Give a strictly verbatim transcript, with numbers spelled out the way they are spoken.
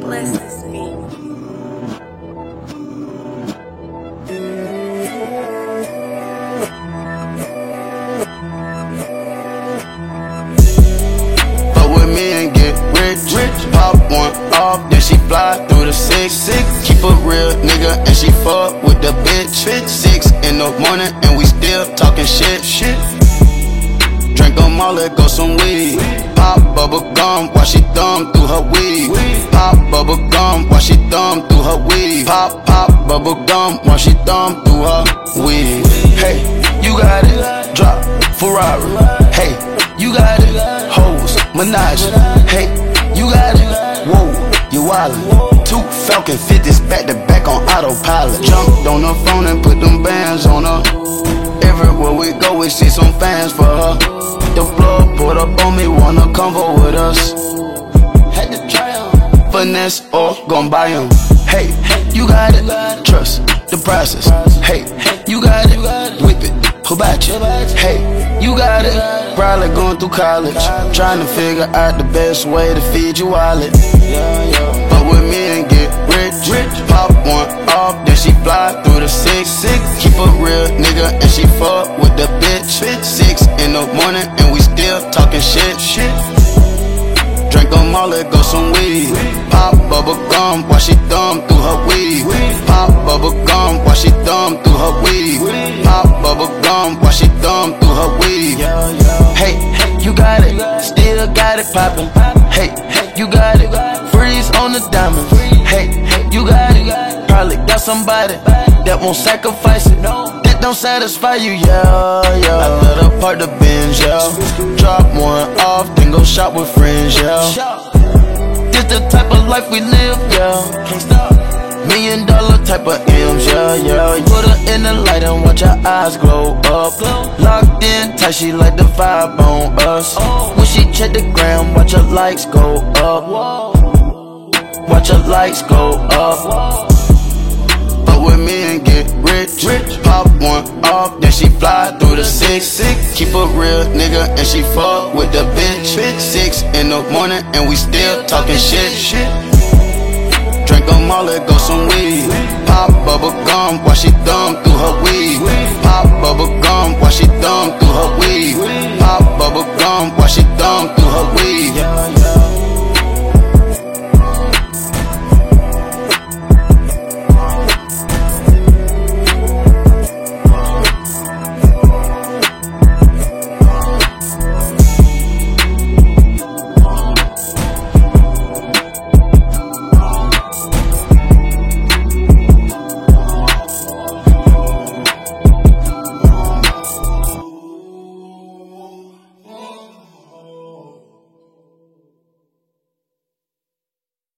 bless this beat. Pop one off, then she fly through the six. six. Keep a real nigga and she fuck with the bitch. bitch. Six in the morning and we still talking shit. shit. Drink them all, let go some weed. Pop bubble gum while she thumb through her weed. Pop bubble gum while she thumb through her weed. Pop, pop bubble gum while she thumb through her weed. Hey, you got it, drop Ferrari. Hey, you got it, hoes, Menage. Hey, you got it, whoa, you wildin'. Two Falcon fifties back to back on autopilot. Jumped on her phone and put them bands on her. Everywhere we go, we see some fans for her. The plug put up on me, wanna convo with us. Had to try 'em, finesse or gon' buy 'em. Hey, you got it, trust the process. Hey, you got it, whip it, who about you? Hey, you got it, probably going through college, trying to figure out the best way to feed your wallet. Fuck with me and get rich, rich. Pop one off, then she fly through the six. six. Keep a real nigga and she fuck with the bitch. Six in the morning and we still talking shit. shit. Drink them all, let go some weed. Pop bubble gum while she thumb through her weed. Pop bubble gum while she thumb through her weed. Pop bubble gum while she thumb through her weed. Hey, you got it, still got it poppin'. Hey, you got it, freeze on the diamond. Hey, you got it, probably got somebody that won't sacrifice it. That don't satisfy you, yeah, yeah. I let her park the Benz, yeah. Drop one off, then go shop with friends, yeah. This the type of life we live, yeah. Million dollar type of M's, yeah, yeah. Put her in the light and watch her eyes glow up. Locked in tight, she like the vibe on us. When she check the gram, watch her likes go up. Watch her likes go up. Fuck with me and get rich. rich. Pop one off, then she fly through the six. six. Keep a real nigga and she fuck with the bitch. bitch. Six in the morning and we still talking shit. shit. Drink them all, let go some weed. Pop bubble gum while she thumb through her weed. Pop bubble gum while she thumb through her weed. Pop bubble gum while she thumb through her weed.